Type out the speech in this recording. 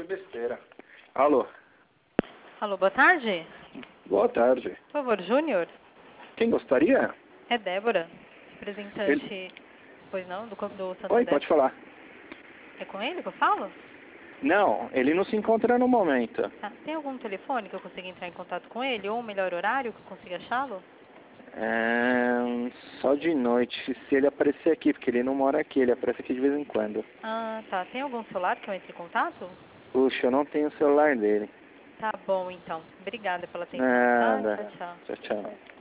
foi besteira. Alô? Alô, boa tarde. Boa tarde. Por favor, Júnior? Quem gostaria? É Débora, representante... Pois não? Do Santander. Oi, pode falar. É com ele que eu falo? Não, ele não se encontra no momento. Tá. Tem algum telefone que eu consiga entrar em contato com ele? Ou um melhor horário que eu consiga achá-lo? Só de noite, se ele aparecer aqui, porque ele não mora aqui, ele aparece aqui de vez em quando. Ah, tá. Tem algum celular que eu entre em contato? Puxa, eu não tenho o celular dele. Tá bom, então. Obrigada pela atenção. Tá? Nada. Tchau, tchau. Tchau, tchau.